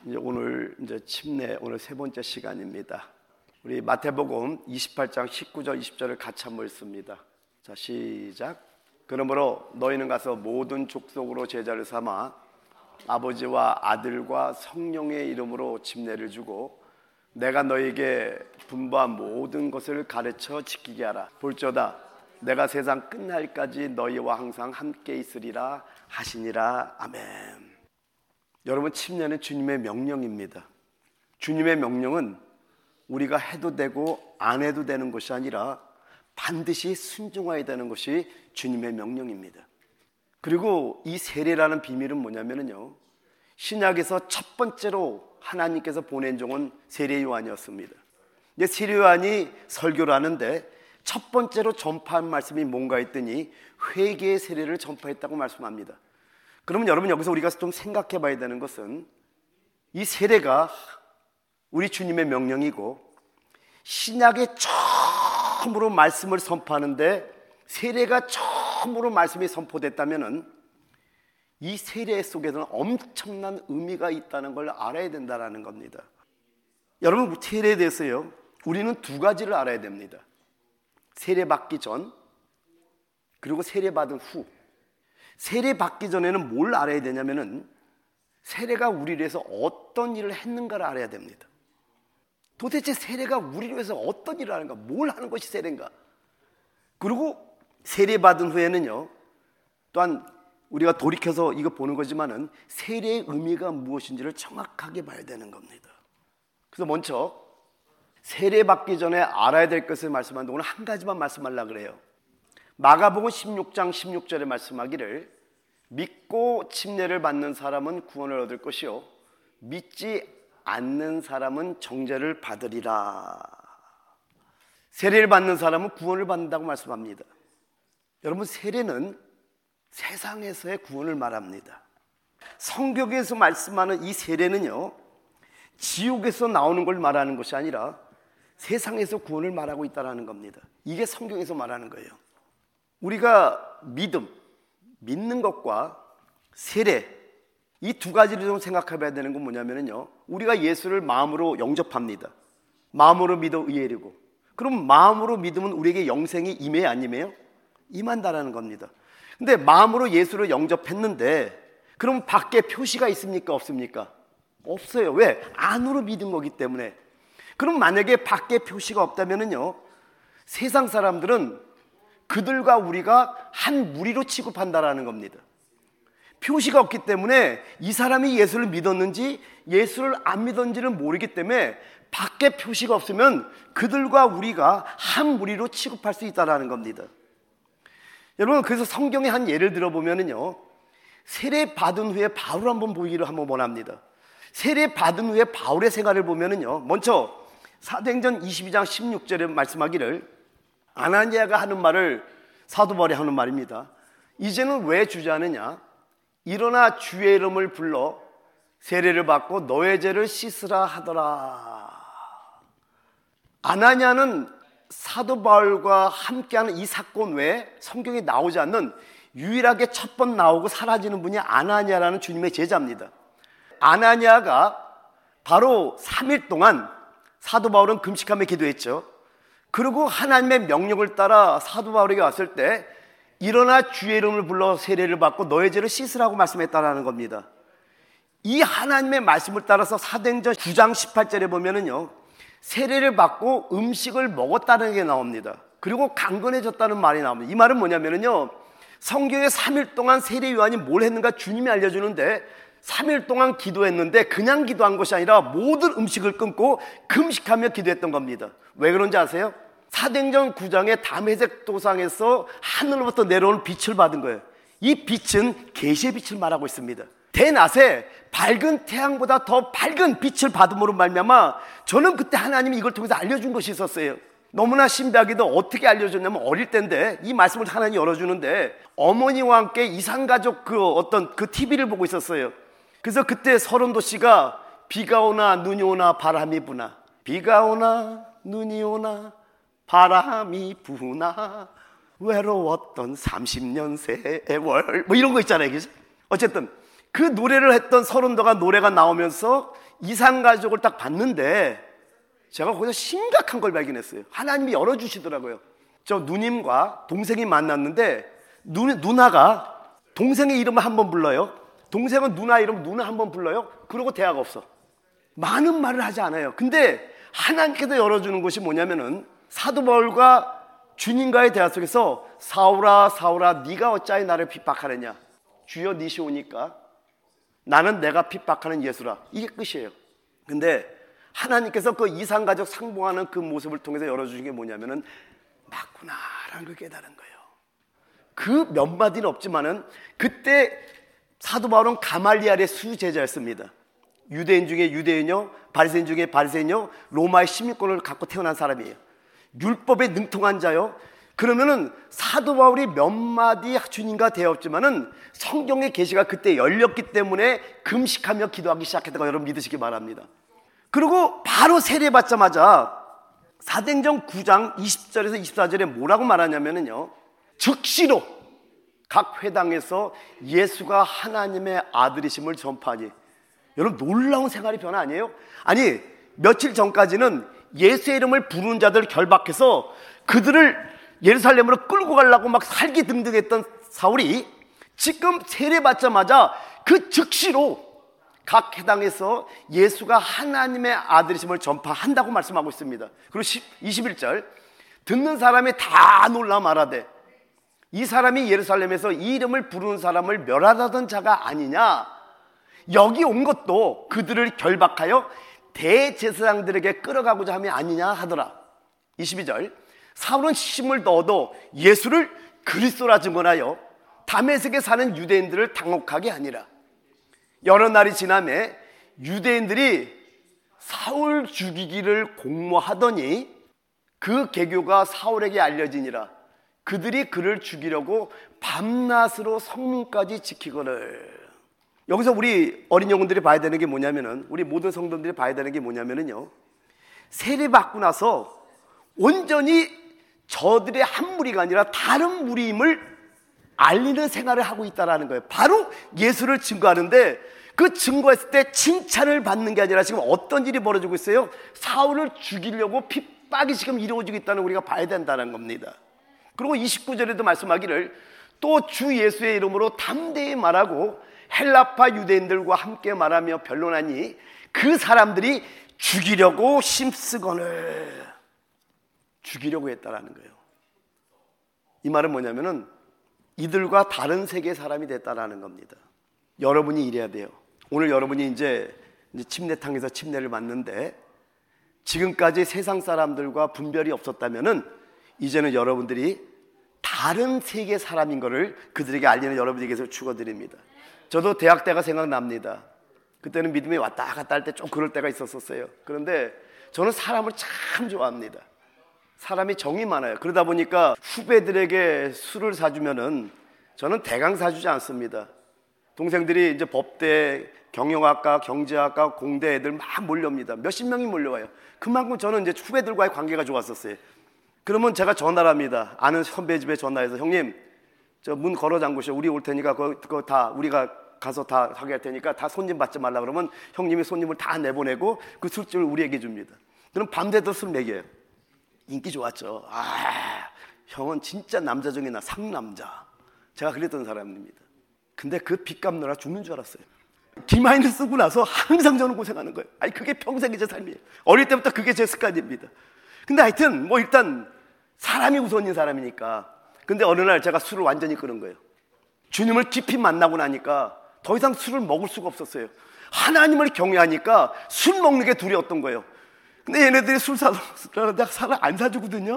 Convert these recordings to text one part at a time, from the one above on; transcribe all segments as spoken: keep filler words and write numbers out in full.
이제 오늘 이제 침례 오늘 세 번째 시간입니다. 우리 마태복음 이십팔 장 십구 절 이십 절을 같이 한번 읽습니다. 자, 시작. 그러므로 너희는 가서 모든 족속으로 제자를 삼아 아버지와 아들과 성령의 이름으로 침례를 주고 내가 너희에게 분부한 모든 것을 가르쳐 지키게 하라. 볼지어다 내가 세상 끝날까지 너희와 항상 함께 있으리라 하시니라. 아멘. 여러분, 침례는 주님의 명령입니다. 주님의 명령은 우리가 해도 되고 안 해도 되는 것이 아니라 반드시 순종해야 되는 것이 주님의 명령입니다. 그리고 이 세례라는 비밀은 뭐냐면요, 신약에서 첫 번째로 하나님께서 보낸 종은 세례 요한이었습니다. 이제 세례 요한이 설교를 하는데 첫 번째로 전파한 말씀이 뭔가 했더니 회개의 세례를 전파했다고 말씀합니다. 그러면 여러분, 여기서 우리가 좀 생각해 봐야 되는 것은 이 세례가 우리 주님의 명령이고 신약의 처음으로 말씀을 선포하는데 세례가 처음으로 말씀이 선포됐다면 이 세례 속에는 엄청난 의미가 있다는 걸 알아야 된다는 겁니다. 여러분, 세례에 대해서요, 우리는 두 가지를 알아야 됩니다. 세례 받기 전, 그리고 세례 받은 후. 세례 받기 전에는 뭘 알아야 되냐면은 세례가 우리를 위해서 어떤 일을 했는가를 알아야 됩니다. 도대체 세례가 우리를 위해서 어떤 일을 하는가, 뭘 하는 것이 세례인가. 그리고 세례 받은 후에는요, 또한 우리가 돌이켜서 이거 보는 거지만은 세례의 의미가 무엇인지를 정확하게 봐야 되는 겁니다. 그래서 먼저 세례 받기 전에 알아야 될 것을 말씀하는데 오늘 한 가지만 말씀하려고 그래요. 마가복음 십육 장 십육 절에 말씀하기를 믿고 침례를 받는 사람은 구원을 얻을 것이요 믿지 않는 사람은 정죄를 받으리라. 세례를 받는 사람은 구원을 받는다고 말씀합니다. 여러분, 세례는 세상에서의 구원을 말합니다. 성경에서 말씀하는 이 세례는요, 지옥에서 나오는 걸 말하는 것이 아니라 세상에서 구원을 말하고 있다는 겁니다. 이게 성경에서 말하는 거예요. 우리가 믿음, 믿는 것과 세례, 이 두 가지를 좀 생각해 봐야 되는 건 뭐냐면요, 우리가 예수를 마음으로 영접합니다. 마음으로 믿어 의에 이르고. 그럼 마음으로 믿으면 우리에게 영생이 임해야 안 임해요? 임한다라는 겁니다. 근데 마음으로 예수를 영접했는데 그럼 밖에 표시가 있습니까? 없습니까? 없어요. 왜? 안으로 믿은 거기 때문에. 그럼 만약에 밖에 표시가 없다면요, 세상 사람들은 그들과 우리가 한 무리로 취급한다라는 겁니다. 표시가 없기 때문에 이 사람이 예수를 믿었는지 예수를 안 믿었는지를 모르기 때문에 밖에 표시가 없으면 그들과 우리가 한 무리로 취급할 수 있다라는 겁니다. 여러분, 그래서 성경의 한 예를 들어보면요, 세례 받은 후에 바울 한번 보기를 한번 원합니다. 세례 받은 후에 바울의 생활을 보면요, 먼저 사도행전 이십이 장 십육 절에 말씀하기를 아나니아가 하는 말을 사도 바울이 하는 말입니다. 이제는 왜 주저하느냐? 일어나 주의 이름을 불러 세례를 받고 너의 죄를 씻으라 하더라. 아나니아는 사도 바울과 함께하는 이 사건 외에 성경에 나오지 않는 유일하게 첫 번 나오고 사라지는 분이 아나니아라는 주님의 제자입니다. 아나니아가 바로 삼 일 동안 사도 바울은 금식하며 기도했죠. 그리고 하나님의 명령을 따라 사도 바울에게 왔을 때 일어나 주의 이름을 불러 세례를 받고 너의 죄를 씻으라고 말씀했다라는 겁니다. 이 하나님의 말씀을 따라서 사도행전 구 장 십팔 절에 보면은요, 세례를 받고 음식을 먹었다는 게 나옵니다. 그리고 강건해졌다는 말이 나옵니다. 이 말은 뭐냐면요, 성경에 삼 일 동안 세례 요한이 뭘 했는가 주님이 알려주는데 삼 일 동안 기도했는데 그냥 기도한 것이 아니라 모든 음식을 끊고 금식하며 기도했던 겁니다. 왜 그런지 아세요? 사도행전 구 장의 담에색 도상에서 하늘로부터 내려오는 빛을 받은 거예요. 이 빛은 계시의 빛을 말하고 있습니다. 대낮에 밝은 태양보다 더 밝은 빛을 받음으로 말미암아 저는 그때 하나님이 이걸 통해서 알려준 것이 있었어요. 너무나 신비하게도 어떻게 알려줬냐면 어릴 때인데 이 말씀을 하나님이 열어주는데 어머니와 함께 이산가족 그 어떤 그 티비를 보고 있었어요. 그래서 그때 서른도 씨가 비가 오나 눈이 오나 바람이 부나 비가 오나 눈이 오나 바람이 부나 외로웠던 삼십 년 세월 뭐 이런 거 있잖아요. 그죠? 어쨌든 그 노래를 했던 서른도가 노래가 나오면서 이산가족을 딱 봤는데 제가 거기서 심각한 걸 발견했어요. 하나님이 열어주시더라고요. 저 누님과 동생이 만났는데 누, 누나가 동생의 이름을 한번 불러요. 동생은 누나 이름 누나 한번 불러요. 그러고 대화가 없어. 많은 말을 하지 않아요. 근데 하나님께서 열어주는 것이 뭐냐면은 사도 바울과 주님과의 대화 속에서 사울아 사울아 네가 어찌하여 나를 핍박하느냐, 주여 니시오니까 나는 내가 핍박하는 예수라. 이게 끝이에요. 근데 하나님께서 그 이산가족 상봉하는 그 모습을 통해서 열어주신 게 뭐냐면은 맞구나라는 걸 깨달은 거예요. 그 몇 마디는 없지만은 그때 사도 바울은 가말리엘의 수제자였습니다. 유대인 중에 유대인이요, 바리새인 중에 바리새인이요, 로마의 시민권을 갖고 태어난 사람이에요. 율법에 능통한 자요. 그러면은 사도 바울이 몇 마디 주님과 대화했지만은 성경의 계시가 그때 열렸기 때문에 금식하며 기도하기 시작했다고 여러분 믿으시기 바랍니다. 그리고 바로 세례받자마자 사도행전 구 장 이십 절에서 이십사 절에 뭐라고 말하냐면요, 즉시로 각 회당에서 예수가 하나님의 아들이심을 전파하니. 여러분 놀라운 생활의 변화 아니에요? 아니 며칠 전까지는 예수의 이름을 부르는 자들을 결박해서 그들을 예루살렘으로 끌고 가려고 막 살기등등했던 사울이 지금 세례받자마자 그 즉시로 각 회당에서 예수가 하나님의 아들이심을 전파한다고 말씀하고 있습니다. 그리고 이십일 절 듣는 사람이 다 놀라 말하되 이 사람이 예루살렘에서 이 이름을 부르는 사람을 멸하던 자가 아니냐, 여기 온 것도 그들을 결박하여 대제사장들에게 끌어가고자 함이 아니냐 하더라. 이십이 절 사울은 힘을 넣어도 예수를 그리스도라 증언하여 다메섹에 사는 유대인들을 당혹하게 하니라. 여러 날이 지나매 유대인들이 사울 죽이기를 공모하더니 그 계교가 사울에게 알려지니라. 그들이 그를 죽이려고 밤낮으로 성문까지 지키거늘. 여기서 우리 어린 영혼들이 봐야 되는 게 뭐냐면은, 우리 모든 성도들이 봐야 되는 게 뭐냐면은요, 세례받고 나서 온전히 저들의 한 무리가 아니라 다른 무리임을 알리는 생활을 하고 있다는 거예요. 바로 예수를 증거하는데 그 증거했을 때 칭찬을 받는 게 아니라 지금 어떤 일이 벌어지고 있어요? 사울을 죽이려고 핍박이 지금 이루어지고 있다는 우리가 봐야 된다는 겁니다. 그리고 이십구 절에도 말씀하기를 또 주 예수의 이름으로 담대히 말하고 헬라파 유대인들과 함께 말하며 변론하니 그 사람들이 죽이려고 힘쓰거늘. 죽이려고 했다라는 거예요. 이 말은 뭐냐면은 이들과 다른 세계의 사람이 됐다라는 겁니다. 여러분이 이래야 돼요. 오늘 여러분이 이제 침례탕에서 침례를 받는데 지금까지 세상 사람들과 분별이 없었다면은 이제는 여러분들이 다른 세계 사람인 것을 그들에게 알리는 여러분에게서 축원드립니다. 저도 대학 때가 생각납니다. 그때는 믿음이 왔다 갔다 할 때 좀 그럴 때가 있었어요. 그런데 저는 사람을 참 좋아합니다. 사람이 정이 많아요. 그러다 보니까 후배들에게 술을 사주면은 저는 대강 사주지 않습니다. 동생들이 이제 법대, 경영학과, 경제학과, 공대 애들 막 몰려옵니다. 몇십 명이 몰려와요. 그만큼 저는 이제 후배들과의 관계가 좋았었어요. 그러면 제가 전화를 합니다. 아는 선배 집에 전화해서 형님, 저 문 걸어 잠그셔. 우리 올 테니까 그거, 그거 다 우리가 가서 다 하게 할 테니까 다 손님 받지 말라 그러면 형님이 손님을 다 내보내고 그 술집을 우리에게 줍니다. 그럼 밤새도 술 먹여요. 인기 좋았죠. 아, 형은 진짜 남자 중에 나 상남자. 제가 그랬던 사람입니다. 근데 그 빚 갚느라 죽는 줄 알았어요. 디마인을 쓰고 나서 항상 저는 고생하는 거예요. 아니 그게 평생의 제 삶이에요. 어릴 때부터 그게 제 습관입니다. 근데 하여튼 뭐 일단 사람이 우선인 사람이니까. 근데 어느 날 제가 술을 완전히 끊은 거예요. 주님을 깊이 만나고 나니까 더 이상 술을 먹을 수가 없었어요. 하나님을 경외하니까 술 먹는 게 두려웠던 거예요. 근데 얘네들이 술 사서 내가 살을 안 사주거든요.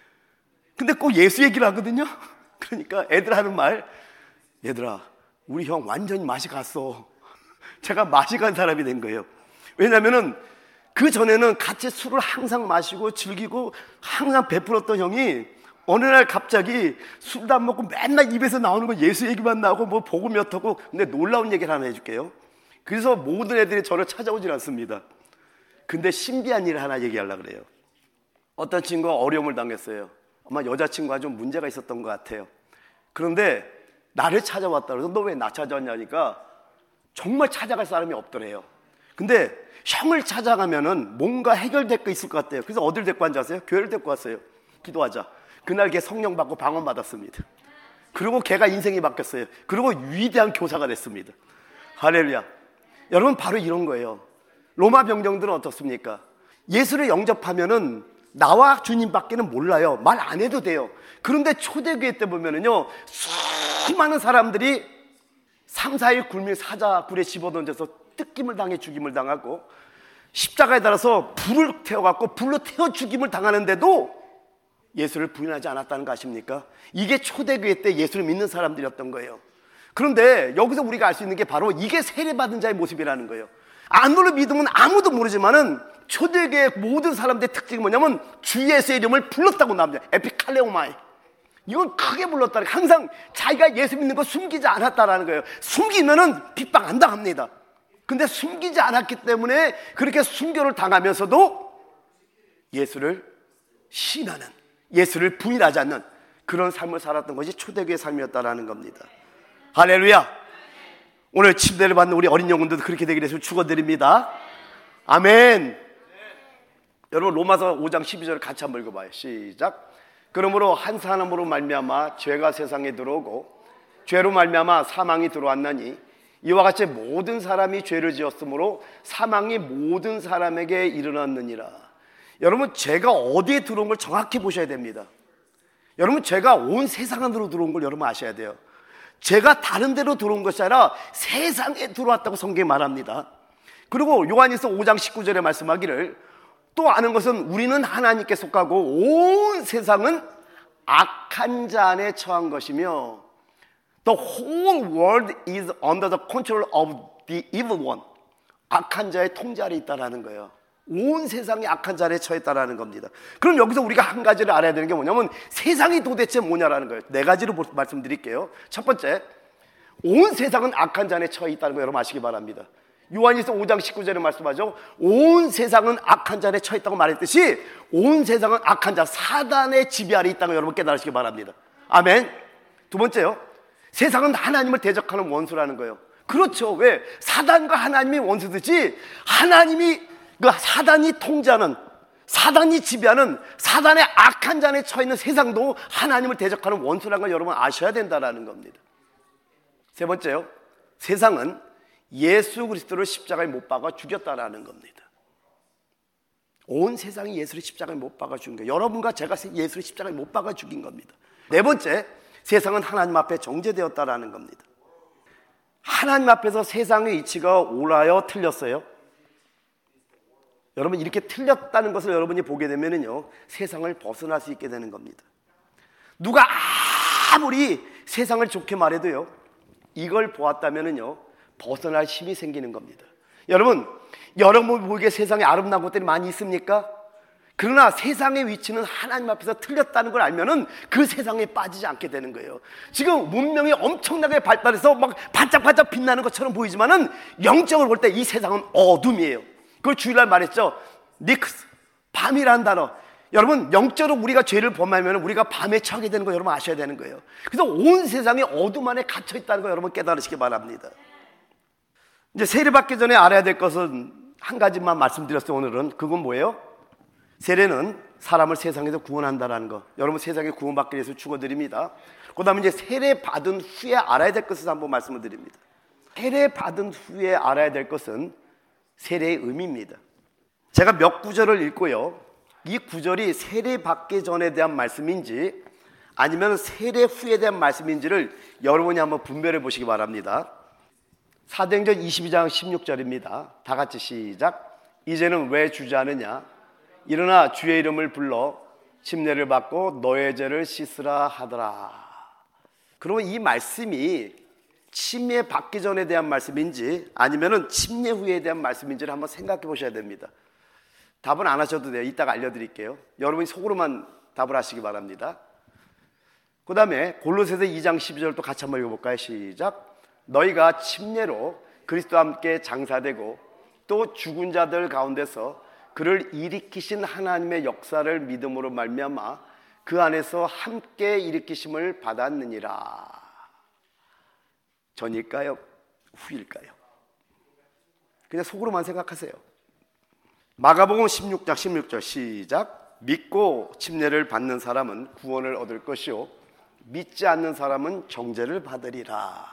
근데 꼭 예수 얘기를 하거든요. 그러니까 애들 하는 말, 얘들아 우리 형 완전히 맛이 갔어. 제가 맛이 간 사람이 된 거예요. 왜냐면은 그 전에는 같이 술을 항상 마시고 즐기고 항상 베풀었던 형이 어느 날 갑자기 술도 안 먹고 맨날 입에서 나오는 건 예수 얘기만 나오고 뭐 복음 몇 하고. 근데 놀라운 얘기를 하나 해줄게요. 그래서 모든 애들이 저를 찾아오질 않습니다. 근데 신비한 일을 하나 얘기하려고 그래요. 어떤 친구가 어려움을 당했어요. 아마 여자친구가 좀 문제가 있었던 것 같아요. 그런데 나를 찾아왔다 그래서 너 왜 나 찾아왔냐니까 정말 찾아갈 사람이 없더래요. 근데 형을 찾아가면은 뭔가 해결될 거 있을 것 같아요. 그래서 어딜 데리고 앉아 아세요? 교회를 데리고 왔어요. 기도하자. 그날 걔 성령 받고 방언 받았습니다. 그리고 걔가 인생이 바뀌었어요. 그리고 위대한 교사가 됐습니다. 할렐루야. 여러분, 바로 이런 거예요. 로마 병정들은 어떻습니까? 예수를 영접하면은 나와 주님밖에는 몰라요. 말 안 해도 돼요. 그런데 초대교회 때 보면은요, 수많은 사람들이 삼, 사 일 굶며 사자굴에 집어던져서 뜯김을 당해 죽임을 당하고, 십자가에 달아서 불을 태워갖고 불로 태워 죽임을 당하는데도 예수를 부인하지 않았다는 거 아십니까? 이게 초대교회 때 예수를 믿는 사람들이었던 거예요. 그런데 여기서 우리가 알 수 있는 게 바로 이게 세례받은 자의 모습이라는 거예요. 안으로 믿으면 아무도 모르지만은 초대교회 모든 사람들의 특징이 뭐냐면 주 예수의 이름을 불렀다고 나옵니다. 에피칼레오마이. 이건 크게 불렀다는, 항상 자기가 예수 믿는 거 숨기지 않았다라는 거예요. 숨기면은 핍박 안 당합니다. 근데 숨기지 않았기 때문에 그렇게 순교를 당하면서도 예수를 신하는, 예수를 부인하지 않는 그런 삶을 살았던 것이 초대교회의 삶이었다라는 겁니다. 할렐루야. 오늘 침례를 받는 우리 어린 영혼들도 그렇게 되기를 해서 축원드립니다. 아멘. 여러분, 로마서 오 장 십이 절 같이 한번 읽어봐요. 시작. 그러므로 한 사람으로 말미암아 죄가 세상에 들어오고 죄로 말미암아 사망이 들어왔나니 이와 같이 모든 사람이 죄를 지었으므로 사망이 모든 사람에게 일어났느니라. 여러분, 죄가 어디에 들어온 걸 정확히 보셔야 됩니다. 여러분, 죄가 온 세상 안으로 들어온 걸 여러분 아셔야 돼요. 죄가 다른 데로 들어온 것이 아니라 세상에 들어왔다고 성경이 말합니다. 그리고 요한일서 오 장 십구 절에 말씀하기를 또 아는 것은 우리는 하나님께 속하고 온 세상은 악한 자 안에 처한 것이며 The whole world is under the control of the evil one. 악한 자의 통제 아래 있다라는 거예요. 온 세상이 악한 자 안에 처했다라는 겁니다. 그럼 여기서 우리가 한 가지를 알아야 되는 게 뭐냐면 세상이 도대체 뭐냐라는 거예요. 네 가지로 말씀드릴게요. 첫 번째, 온 세상은 악한 자 안에 처해 있다는 거 여러분 아시기 바랍니다. 요한일서 오 장 십구 절에 말씀하죠. 온 세상은 악한 자 안에 처했다고 말했듯이 온 세상은 악한 자, 사단의 지배 아래 있다는 거 여러분 깨달으시기 바랍니다. 아멘. 두 번째요, 세상은 하나님을 대적하는 원수라는 거예요. 그렇죠. 왜? 사단과 하나님이 원수듯이 하나님이, 그 사단이 통제하는, 사단이 지배하는 사단의 악한 잔에 처해있는 세상도 하나님을 대적하는 원수라는 걸 여러분 아셔야 된다는 겁니다. 세 번째요, 세상은 예수 그리스도를 십자가에 못 박아 죽였다라는 겁니다. 온 세상이 예수를 십자가에 못 박아 죽인 거예요. 여러분과 제가 예수를 십자가에 못 박아 죽인 겁니다. 네 번째, 세상은 하나님 앞에 정죄되었다라는 겁니다. 하나님 앞에서 세상의 이치가 옳아요, 틀렸어요? 여러분, 이렇게 틀렸다는 것을 여러분이 보게 되면은요, 세상을 벗어날 수 있게 되는 겁니다. 누가 아무리 세상을 좋게 말해도요, 이걸 보았다면은요, 벗어날 힘이 생기는 겁니다. 여러분, 여러분 보기에 세상에 아름다운 것들이 많이 있습니까? 그러나 세상의 위치는 하나님 앞에서 틀렸다는 걸 알면은 그 세상에 빠지지 않게 되는 거예요. 지금 문명이 엄청나게 발달해서 막 반짝반짝 빛나는 것처럼 보이지만은 영적으로 볼 때 이 세상은 어둠이에요. 그걸 주일날 말했죠. 닉스, 밤이라는 단어. 여러분, 영적으로 우리가 죄를 범하면 우리가 밤에 처하게 되는 거 여러분 아셔야 되는 거예요. 그래서 온 세상이 어둠 안에 갇혀 있다는 거 여러분 깨달으시기 바랍니다. 이제 세례받기 전에 알아야 될 것은 한 가지만 말씀드렸어요. 오늘은 그건 뭐예요? 세례는 사람을 세상에서 구원한다는 거. 여러분, 세상에 구원받기 위해서 축원드립니다. 그 다음에 이제 세례받은 후에 알아야 될 것을 한번 말씀을 드립니다. 세례받은 후에 알아야 될 것은 세례의 의미입니다. 제가 몇 구절을 읽고요, 이 구절이 세례받기 전에 대한 말씀인지 아니면 세례 후에 대한 말씀인지를 여러분이 한번 분별해 보시기 바랍니다. 사도행전 이십이 장 십육 절입니다. 다 같이 시작. 이제는 왜 주저하느냐? 일어나 주의 이름을 불러 침례를 받고 너의 죄를 씻으라 하더라. 그러면 이 말씀이 침례 받기 전에 대한 말씀인지 아니면은 침례 후에 대한 말씀인지를 한번 생각해 보셔야 됩니다. 답은 안 하셔도 돼요. 이따가 알려드릴게요. 여러분이 속으로만 답을 하시기 바랍니다. 그 다음에 골로새서 이 장 십이 절도 같이 한번 읽어볼까요? 시작. 너희가 침례로 그리스도와 함께 장사되고 또 죽은 자들 가운데서 그를 일으키신 하나님의 역사를 믿음으로 말미암아 그 안에서 함께 일으키심을 받았느니라. 전일까요? 후일까요? 그냥 속으로만 생각하세요. 마가복음 십육 장 십육 절 시작. 믿고 침례를 받는 사람은 구원을 얻을 것이요 믿지 않는 사람은 정죄를 받으리라.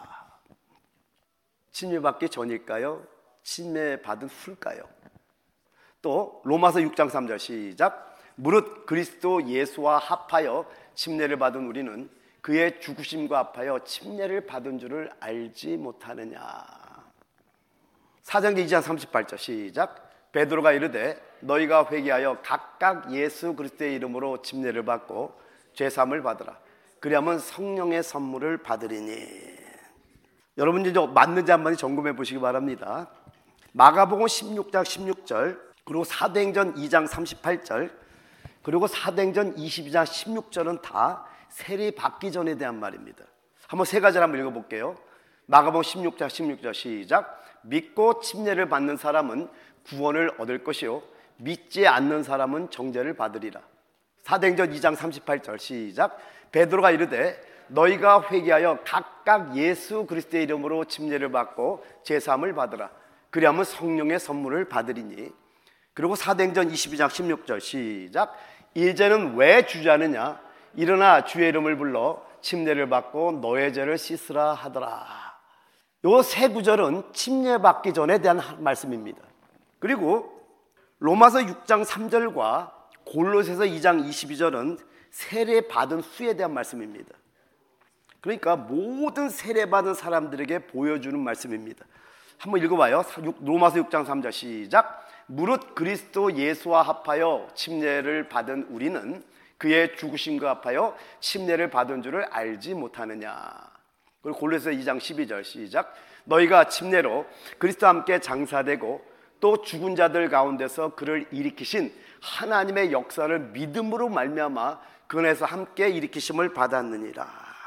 침례 받기 전일까요? 침례 받은 후일까요? 또 로마서 육 장 삼 절 시작. 무릇 그리스도 예수와 합하여 침례를 받은 우리는 그의 죽으심과 합하여 침례를 받은 줄을 알지 못하느냐. 사도행전 이 장 삼십팔 절 시작. 베드로가 이르되 너희가 회개하여 각각 예수 그리스도의 이름으로 침례를 받고 죄사함을 받으라. 그리하면 성령의 선물을 받으리니. 여러분 이제 맞는지 안 맞는지 점검해 보시기 바랍니다. 마가복음 십육 장 십육 절, 그리고 사도행전 이 장 삼십팔 절, 그리고 사도행전 이십이 장 십육 절은 다 세례 받기 전에 대한 말입니다. 한번 세 가지를 한번 읽어볼게요. 마가복음 십육 장 십육 절 시작. 믿고 침례를 받는 사람은 구원을 얻을 것이요 믿지 않는 사람은 정죄를 받으리라. 사도행전 이 장 삼십팔 절 시작. 베드로가 이르되 너희가 회개하여 각각 예수 그리스도의 이름으로 침례를 받고 제사함을 받으라. 그리하면 성령의 선물을 받으리니. 그리고 사도행전 이십이 장 십육 절 시작. 이제는 왜 주저하느냐. 일어나 주의 이름을 불러 침례를 받고 너의 죄를 씻으라 하더라. 요 세 구절은 침례 받기 전에 대한 말씀입니다. 그리고 로마서 육 장 삼 절과 골로새서 이 장 이십이 절은 세례 받은 후에 대한 말씀입니다. 그러니까 모든 세례 받은 사람들에게 보여주는 말씀입니다. 한번 읽어봐요. 로마서 육 장 삼 절 시작. 무릇 그리스도 예수와 합하여 침례를 받은 우리는 그의 죽으심과 합하여 침례를 받은 줄을 알지 못하느냐. 그리고 골로새서 이 장 십이 절 시작. 너희가 침례로 그리스도와 함께 장사되고 또 죽은 자들 가운데서 그를 일으키신 하나님의 역사를 믿음으로 말미암아 그 안에서 함께 일으키심을 받았느니라.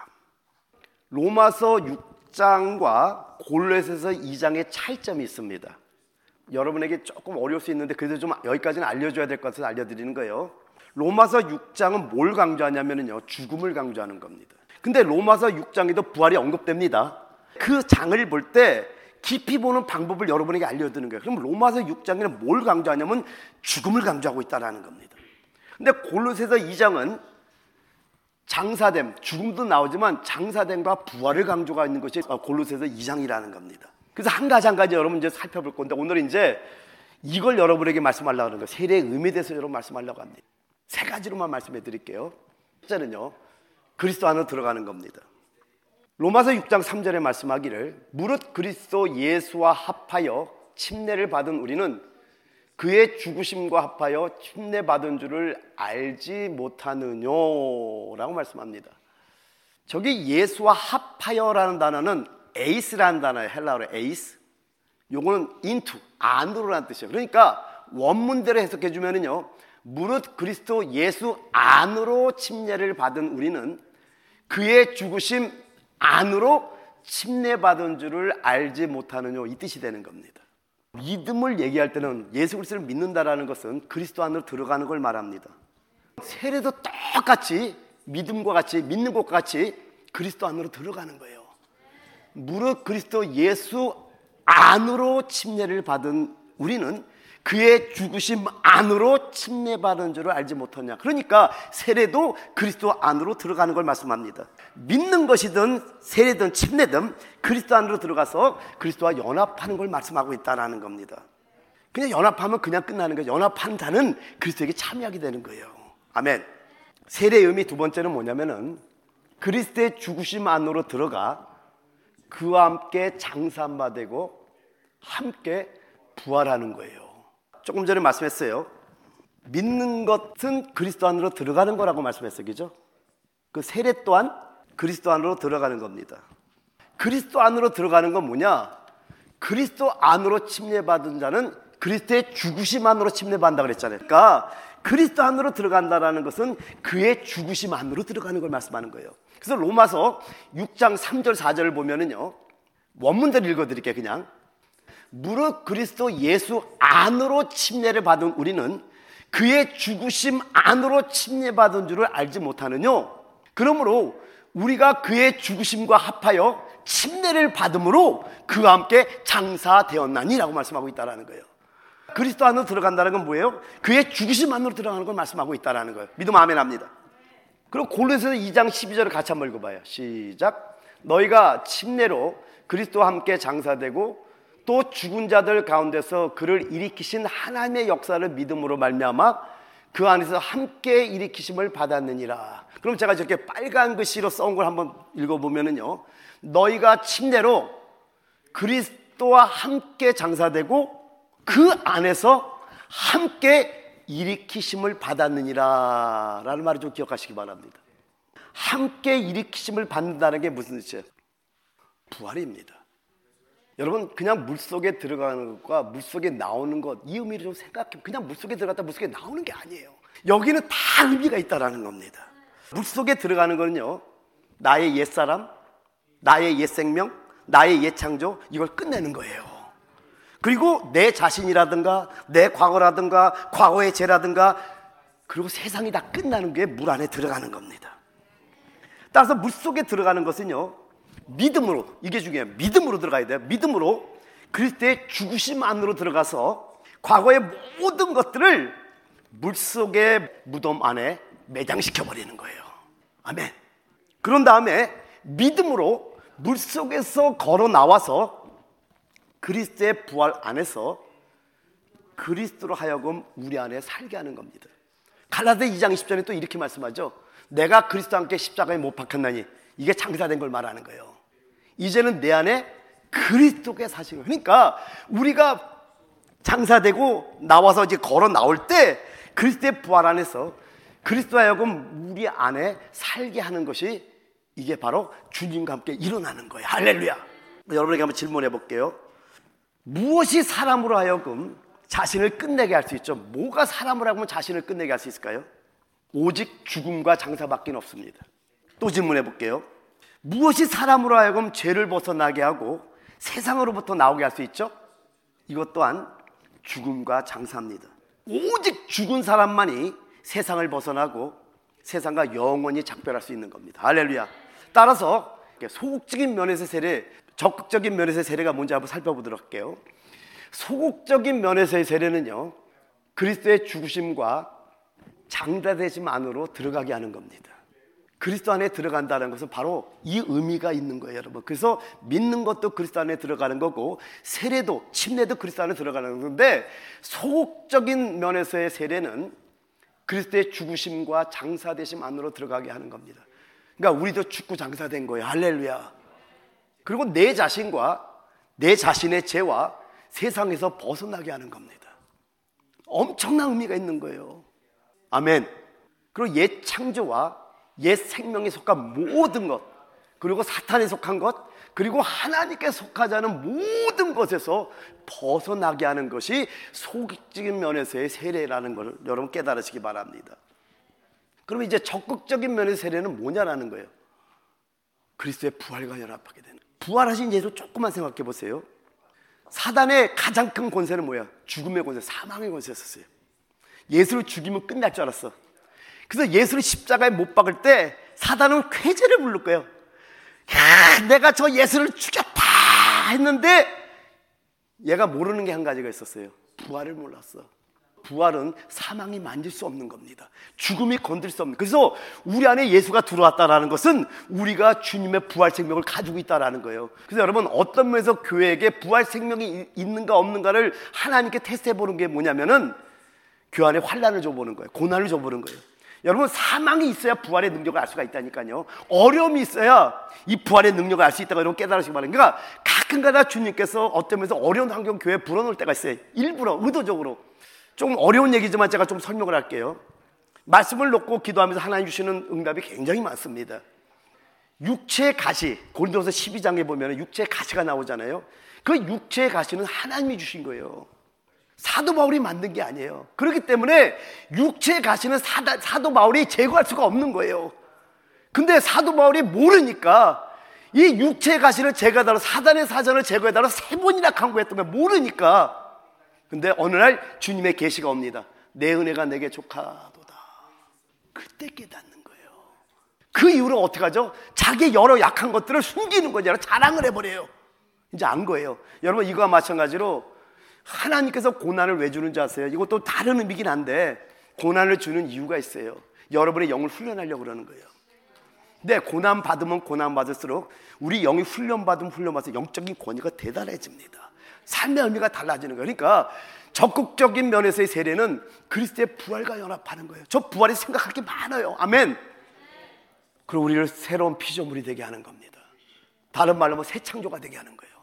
로마서 육 장과 골로새서 이 장의 차이점이 있습니다. 여러분에게 조금 어려울 수 있는데 그래도 좀 여기까지는 알려줘야 될 것 같아서 알려드리는 거예요. 로마서 육 장은 뭘 강조하냐면요, 죽음을 강조하는 겁니다. 근데 로마서 육 장에도 부활이 언급됩니다. 그 장을 볼 때 깊이 보는 방법을 여러분에게 알려드리는 거예요. 그럼 로마서 육 장에는 뭘 강조하냐면 죽음을 강조하고 있다는 겁니다. 근데 골로새서 이 장은 장사됨, 죽음도 나오지만 장사됨과 부활을 강조가 있는 것이 골로새서 이 장이라는 겁니다. 그래서 한 가지 한 가지 여러분 이제 살펴볼 건데 오늘 이제 이걸 여러분에게 말씀하려고 하는 거예요. 세례의 의미에 대해서 여러분 말씀하려고 합니다. 세 가지로만 말씀해 드릴게요. 첫째는요, 그리스도 안으로 들어가는 겁니다. 로마서 육 장 삼 절에 말씀하기를 무릇 그리스도 예수와 합하여 침례를 받은 우리는 그의 죽으심과 합하여 침례 받은 줄을 알지 못하느뇨라고 말씀합니다. 저기 예수와 합하여라는 단어는 에이스라는 단어예요. 헬라어로 에이스. 요거는 into, 안으로라는 뜻이에요. 그러니까 원문대로 해석해 주면은요, 무릇 그리스도 예수 안으로 침례를 받은 우리는 그의 죽으심 안으로 침례 받은 줄을 알지 못하느뇨, 이 뜻이 되는 겁니다. 믿음을 얘기할 때는 예수 그리스도를 믿는다라는 것은 그리스도 안으로 들어가는 걸 말합니다. 세례도 똑같이 믿음과 같이 믿는 것과 같이 그리스도 안으로 들어가는 거예요. 무릇 그리스도 예수 안으로 침례를 받은 우리는 그의 죽으심 안으로 침례받은 줄을 알지 못하냐. 그러니까 세례도 그리스도 안으로 들어가는 걸 말씀합니다. 믿는 것이든 세례든 침례든 그리스도 안으로 들어가서 그리스도와 연합하는 걸 말씀하고 있다는 겁니다. 그냥 연합하면 그냥 끝나는 거예요. 연합한 자는 그리스도에게 참여하게 되는 거예요. 아멘. 세례의 의미 두 번째는 뭐냐면은 그리스도의 죽으심 안으로 들어가 그와 함께 장사함 되고 함께 부활하는 거예요. 조금 전에 말씀했어요. 믿는 것은 그리스도 안으로 들어가는 거라고 말씀했어요. 그죠? 그 세례 또한 그리스도 안으로 들어가는 겁니다. 그리스도 안으로 들어가는 건 뭐냐? 그리스도 안으로 침례받은 자는 그리스도의 죽으심 안으로 침례받는다고 그랬잖아요. 그러니까 그리스도 안으로 들어간다는 것은 그의 죽으심 안으로 들어가는 걸 말씀하는 거예요. 그래서 로마서 육 장 삼 절 사 절을 보면은요, 원문대로 읽어드릴게요. 그냥 무릇 그리스도 예수 안으로 침례를 받은 우리는 그의 죽으심 안으로 침례받은 줄을 알지 못하느뇨. 그러므로 우리가 그의 죽으심과 합하여 침례를 받음으로 그와 함께 장사되었나니라고 말씀하고 있다는 거예요. 그리스도 안으로 들어간다는 건 뭐예요? 그의 죽으심 안으로 들어가는 걸 말씀하고 있다는 거예요. 믿으면 아멘 합니다. 그리고 골로새서 이 장 십이 절을 같이 한번 읽어봐요. 시작. 너희가 침례로 그리스도와 함께 장사되고 또 죽은 자들 가운데서 그를 일으키신 하나님의 역사를 믿음으로 말미암아 그 안에서 함께 일으키심을 받았느니라. 그럼 제가 저렇게 빨간 글씨로 써온 걸 한번 읽어보면은요, 너희가 침례로 그리스도와 함께 장사되고 그 안에서 함께 일으키심을 받았느니라 라는 말을 좀 기억하시기 바랍니다. 함께 일으키심을 받는다는 게 무슨 뜻이에요? 부활입니다. 여러분, 그냥 물속에 들어가는 것과 물속에 나오는 것, 이 의미를 좀 생각해. 그냥 물속에 들어갔다 물속에 나오는 게 아니에요. 여기는 다 의미가 있다는 겁니다. 물속에 들어가는 거는요, 나의 옛사람, 나의 옛생명, 나의 옛창조, 이걸 끝내는 거예요. 그리고 내 자신이라든가 내 과거라든가 과거의 죄라든가, 그리고 세상이 다 끝나는 게 물 안에 들어가는 겁니다. 따라서 물속에 들어가는 것은요, 믿음으로, 이게 중요해요. 믿음으로 들어가야 돼요. 믿음으로 그리스도의 죽으심 안으로 들어가서 과거의 모든 것들을 물속의 무덤 안에 매장시켜버리는 거예요. 아멘. 그런 다음에 믿음으로 물속에서 걸어 나와서 그리스도의 부활 안에서 그리스도로 하여금 우리 안에 살게 하는 겁니다. 갈라디아 이 장 이십 절에 또 이렇게 말씀하죠. 내가 그리스도와 함께 십자가에 못 박혔나니, 이게 장사된 걸 말하는 거예요. 이제는 내 안에 그리스도께 사신 거예요. 그러니까 우리가 장사되고 나와서 이제 걸어 나올 때 그리스도의 부활 안에서 그리스도와 하여금 우리 안에 살게 하는 것이, 이게 바로 주님과 함께 일어나는 거예요. 할렐루야. 여러분에게 한번 질문해 볼게요. 무엇이 사람으로 하여금 자신을 끝내게 할 수 있죠? 뭐가 사람으로 하여금 자신을 끝내게 할 수 있을까요? 오직 죽음과 장사밖에 없습니다. 또 질문해 볼게요. 무엇이 사람으로 하여금 죄를 벗어나게 하고 세상으로부터 나오게 할 수 있죠? 이것 또한 죽음과 장사입니다. 오직 죽은 사람만이 세상을 벗어나고 세상과 영원히 작별할 수 있는 겁니다. 할렐루야. 따라서 소극적인 면에서의 세례, 적극적인 면에서의 세례가 뭔지 한번 살펴보도록 할게요. 소극적인 면에서의 세례는요, 그리스도의 죽으심과 장사되심 안으로 들어가게 하는 겁니다. 그리스도 안에 들어간다는 것은 바로 이 의미가 있는 거예요, 여러분. 그래서 믿는 것도 그리스도 안에 들어가는 거고, 세례도, 침례도 그리스도 안에 들어가는 건데, 소극적인 면에서의 세례는 그리스도의 죽으심과 장사되심 안으로 들어가게 하는 겁니다. 그러니까 우리도 죽고 장사된 거예요. 할렐루야. 그리고 내 자신과 내 자신의 죄와 세상에서 벗어나게 하는 겁니다. 엄청난 의미가 있는 거예요. 아멘. 그리고 옛 창조와 옛 생명에 속한 모든 것, 그리고 사탄에 속한 것, 그리고 하나님께 속하지 않은 모든 것에서 벗어나게 하는 것이 소극적인 면에서의 세례라는 걸 여러분 깨달으시기 바랍니다. 그럼 이제 적극적인 면의 세례는 뭐냐라는 거예요. 그리스도의 부활과 연합하게 되는. 부활하신 예수 조금만 생각해 보세요. 사단의 가장 큰 권세는 뭐야? 죽음의 권세, 사망의 권세였었어요. 예수를 죽이면 끝날 줄 알았어. 그래서 예수를 십자가에 못 박을 때 사단은 쾌재를 부를 거예요. 야, 내가 저 예수를 죽였다 했는데 얘가 모르는 게 한 가지가 있었어요. 부활을 몰랐어. 부활은 사망이 만질 수 없는 겁니다. 죽음이 건들 수 없는. 그래서 우리 안에 예수가 들어왔다라는 것은 우리가 주님의 부활 생명을 가지고 있다라는 거예요. 그래서 여러분, 어떤 면에서 교회에게 부활 생명이 있는가 없는가를 하나님께 테스트해 보는 게 뭐냐면은 그 안에 환난을 줘보는 거예요. 고난을 줘보는 거예요. 여러분, 사망이 있어야 부활의 능력을 알 수가 있다니까요. 어려움이 있어야 이 부활의 능력을 알 수 있다고 여러분 깨달으시기 바랍니다. 그러니까 가끔가다 주님께서 어떤 면에서 어려운 환경 교회에 불어넣을 때가 있어요. 일부러, 의도적으로. 좀 어려운 얘기지만 제가 좀 설명을 할게요. 말씀을 놓고 기도하면서 하나님 주시는 응답이 굉장히 많습니다. 육체의 가시, 고린도서 십이 장에 보면 육체의 가시가 나오잖아요. 그 육체의 가시는 하나님이 주신 거예요. 사도 바울이 만든 게 아니에요. 그렇기 때문에 육체의 가시는 사다, 사도 바울이 제거할 수가 없는 거예요. 근데 사도 바울이 모르니까 이 육체의 가시를 제거해달라, 사단의 사전을 제거해달라 세 번이나 강구했던 거예요. 모르니까. 근데 어느 날 주님의 계시가 옵니다. 내 은혜가 내게 족하도다. 그때 깨닫는 거예요. 그 이후로 어떻게 하죠? 자기의 여러 약한 것들을 숨기는 거잖아요. 자랑을 해버려요. 이제 안 거예요. 여러분, 이거와 마찬가지로 하나님께서 고난을 왜 주는지 아세요? 이것도 다른 의미긴 한데 고난을 주는 이유가 있어요. 여러분의 영을 훈련하려고 그러는 거예요. 근데 고난 받으면 고난 받을수록 우리 영이 훈련 받으면 훈련 받을수록 영적인 권위가 대단해집니다. 삶의 의미가 달라지는 거예요. 그러니까 적극적인 면에서의 세례는 그리스도의 부활과 연합하는 거예요. 저 부활에 생각할 게 많아요. 아멘. 그리고 우리를 새로운 피조물이 되게 하는 겁니다. 다른 말로 하면 새 창조가 되게 하는 거예요.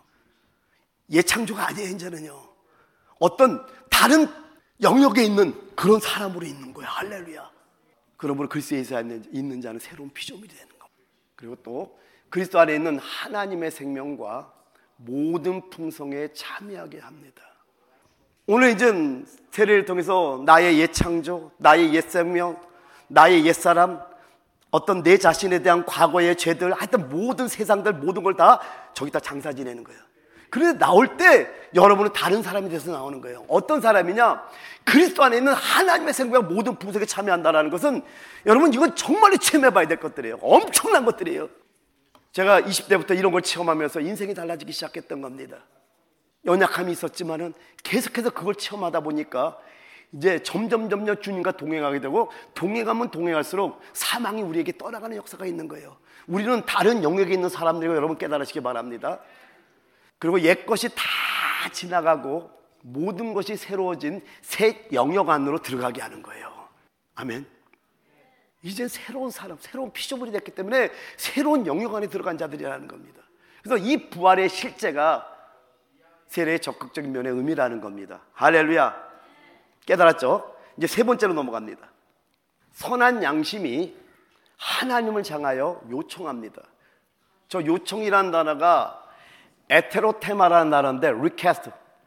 예창조가 아니에요. 이제는요, 어떤 다른 영역에 있는 그런 사람으로 있는 거예요. 할렐루야. 그러므로 그리스도 예수 안에 있는 자는 새로운 피조물이 되는 겁니다. 그리고 또 그리스도 안에 있는 하나님의 생명과 모든 풍성에 참여하게 합니다. 오늘 이제 세례를 통해서 나의 옛창조, 나의 옛생명, 나의 옛사람, 어떤 내 자신에 대한 과거의 죄들, 하여튼 모든 세상들 모든 걸 다 저기다 장사 지내는 거예요. 그래서 나올 때 여러분은 다른 사람이 돼서 나오는 거예요. 어떤 사람이냐? 그리스도 안에 있는 하나님의 생명과 모든 풍성에 참여한다는 것은 여러분, 이건 정말로 체험해봐야 될 것들이에요. 엄청난 것들이에요. 제가 이십 대부터 이런 걸 체험하면서 인생이 달라지기 시작했던 겁니다. 연약함이 있었지만은 계속해서 그걸 체험하다 보니까 이제 점점 점점 주님과 동행하게 되고, 동행하면 동행할수록 사망이 우리에게 떠나가는 역사가 있는 거예요. 우리는 다른 영역에 있는 사람들이고 여러분 깨달으시기 바랍니다. 그리고 옛것이 다 지나가고 모든 것이 새로워진 새 영역 안으로 들어가게 하는 거예요. 아멘. 이제 새로운 사람, 새로운 피조물이 됐기 때문에 새로운 영역 안에 들어간 자들이라는 겁니다. 그래서 이 부활의 실제가 세례의 적극적인 면의 의미라는 겁니다. 할렐루야. 깨달았죠? 이제 세 번째로 넘어갑니다. 선한 양심이 하나님을 향하여 요청합니다. 저 요청이라는 단어가 에테로테마라는 단어인데 리퀘스트,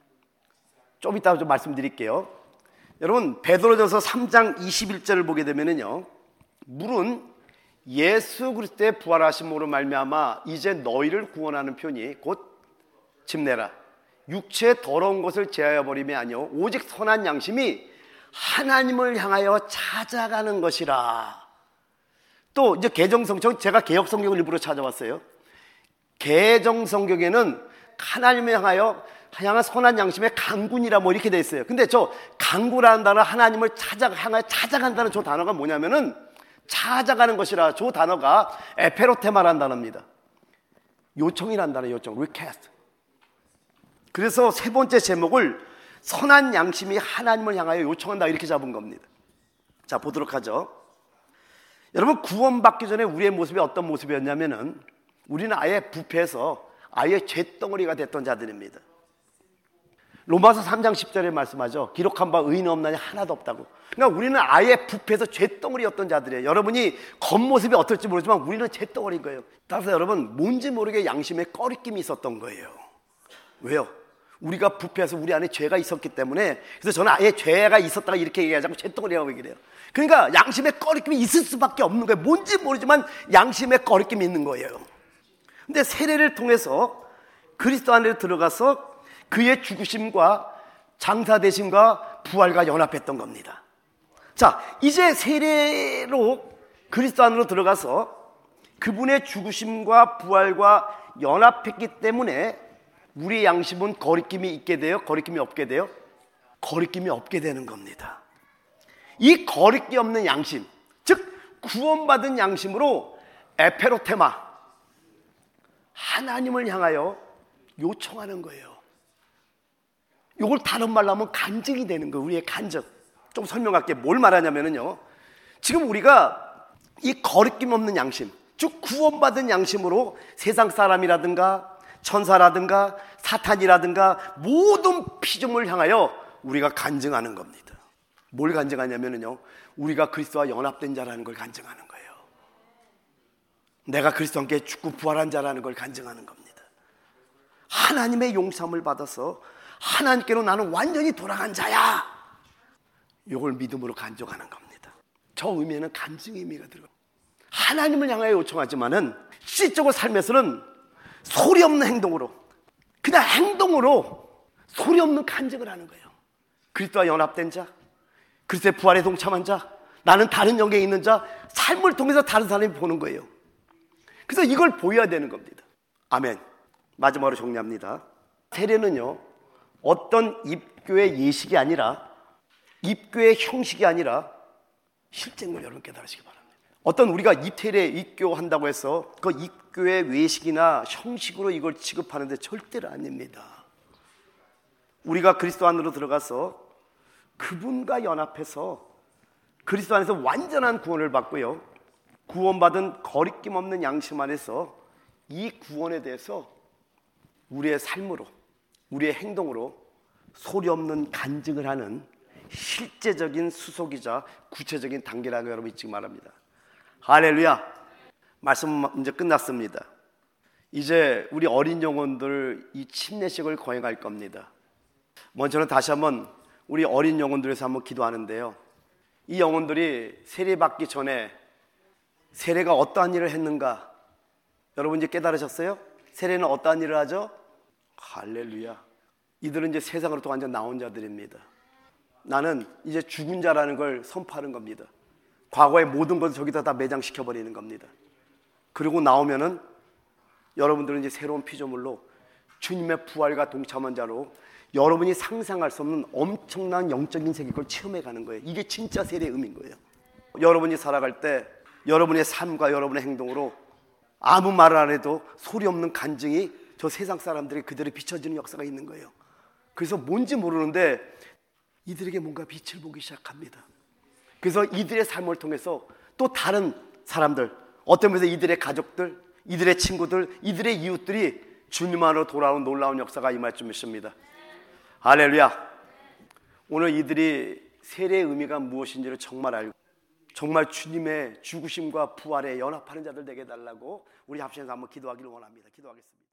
좀 이따 좀 말씀드릴게요. 여러분, 베드로전서 삼 장 이십일 절을 보게 되면은요, 물은 예수 그리스도의 부활하심으로 말미암아 이제 너희를 구원하는 편이 곧 집내라. 육체의 더러운 것을 제하여 버림이 아니요 오직 선한 양심이 하나님을 향하여 찾아가는 것이라. 또 이제 개정성경, 제가 개혁성경을 일부러 찾아왔어요. 개정성경에는 하나님을 향하여 향한 선한 양심의 강군이라 뭐 이렇게 돼 있어요. 근데 저 강구라는 단어, 하나님을 찾아 향하여 찾아간다는 저 단어가 뭐냐면은 찾아가는 것이라, 저 단어가 에페로테마라는 단어입니다. 요청이라는 단어, 요청, request. 그래서 세 번째 제목을 선한 양심이 하나님을 향하여 요청한다 이렇게 잡은 겁니다. 자, 보도록 하죠. 여러분, 구원받기 전에 우리의 모습이 어떤 모습이었냐면은 우리는 아예 부패해서 아예 죄덩어리가 됐던 자들입니다. 로마서 삼 장 십 절에 말씀하죠. 기록한 바 의인 없나니 하나도 없다고. 그러니까 우리는 아예 부패해서 죄덩어리였던 자들이에요. 여러분이 겉모습이 어떨지 모르지만 우리는 죄덩어리인 거예요. 따라서 여러분, 뭔지 모르게 양심에 꺼리낌이 있었던 거예요. 왜요? 우리가 부패해서 우리 안에 죄가 있었기 때문에. 그래서 저는 아예 죄가 있었다가 이렇게 얘기하자고 죄덩어리라고 얘기를 해요. 그러니까 양심에 꺼리낌이 있을 수밖에 없는 거예요. 뭔지 모르지만 양심에 꺼리낌이 있는 거예요. 근데 세례를 통해서 그리스도 안에 들어가서 그의 죽으심과 장사되심과 부활과 연합했던 겁니다. 자, 이제 세례로 그리스도 안으로 들어가서 그분의 죽으심과 부활과 연합했기 때문에 우리의 양심은 거리낌이 있게 돼요? 거리낌이 없게 돼요? 거리낌이 없게 되는 겁니다. 이 거리낌 없는 양심, 즉 구원받은 양심으로 에페로테마, 하나님을 향하여 요청하는 거예요. 이걸 다른 말로 하면 간증이 되는 거예요. 우리의 간증. 좀 설명할게. 뭘 말하냐면요, 지금 우리가 이 거리낌 없는 양심, 즉 구원받은 양심으로 세상 사람이라든가 천사라든가 사탄이라든가 모든 피조물을 향하여 우리가 간증하는 겁니다. 뭘 간증하냐면요, 우리가 그리스도와 연합된 자라는 걸 간증하는 거예요. 내가 그리스도와 함께 죽고 부활한 자라는 걸 간증하는 겁니다. 하나님의 용서함을 받아서 하나님께로 나는 완전히 돌아간 자야, 이걸 믿음으로 간증하는 겁니다. 저 의미에는 간증의 의미가 들어요. 하나님을 향하여 요청하지만은 실제적으로 삶에서는 소리 없는 행동으로, 그냥 행동으로 소리 없는 간증을 하는 거예요. 그리스도와 연합된 자, 그리스도의 부활에 동참한 자, 나는 다른 영역에 있는 자, 삶을 통해서 다른 사람이 보는 거예요. 그래서 이걸 보여야 되는 겁니다. 아멘. 마지막으로 정리합니다. 세례는요, 어떤 입교의 예식이 아니라, 입교의 형식이 아니라 실제인 걸 여러분 깨달으시기 바랍니다. 어떤 우리가 입세례 입교한다고 해서 그 입교의 외식이나 형식으로 이걸 취급하는데 절대로 아닙니다. 우리가 그리스도 안으로 들어가서 그분과 연합해서 그리스도 안에서 완전한 구원을 받고요, 구원받은 거리낌 없는 양심 안에서 이 구원에 대해서 우리의 삶으로, 우리의 행동으로 소리 없는 간증을 하는 실제적인 수속이자 구체적인 단계라는 거 여러분 잊지 말합니다. 할렐루야. 말씀 이제 끝났습니다. 이제 우리 어린 영혼들 이 침례식을 거행할 겁니다. 먼저는 다시 한번 우리 어린 영혼들에서 한번 기도하는데요, 이 영혼들이 세례받기 전에 세례가 어떠한 일을 했는가 여러분 이제 깨달으셨어요? 세례는 어떠한 일을 하죠? 할렐루야. 이들은 이제 세상으로 또 완전 나온 자들입니다. 나는 이제 죽은 자라는 걸 선포하는 겁니다. 과거의 모든 것을 저기다 다 매장시켜버리는 겁니다. 그리고 나오면은 여러분들은 이제 새로운 피조물로 주님의 부활과 동참한 자로 여러분이 상상할 수 없는 엄청난 영적인 세계를 체험해 가는 거예요. 이게 진짜 세례의 의미인 거예요. 여러분이 살아갈 때 여러분의 삶과 여러분의 행동으로 아무 말을 안 해도 소리 없는 간증이 저 세상 사람들이 그대로 비춰지는 역사가 있는 거예요. 그래서 뭔지 모르는데 이들에게 뭔가 빛을 보기 시작합니다. 그래서 이들의 삶을 통해서 또 다른 사람들, 어떤 면에서 이들의 가족들, 이들의 친구들, 이들의 이웃들이 주님 안으로 돌아오는 놀라운 역사가 임할 줄 믿습니다. 할렐루야. 오늘 이들이 세례의 의미가 무엇인지를 정말 알고 정말 주님의 죽으심과 부활에 연합하는 자들 되게 해달라고 우리 합심해서 한번 기도하기를 원합니다. 기도하겠습니다.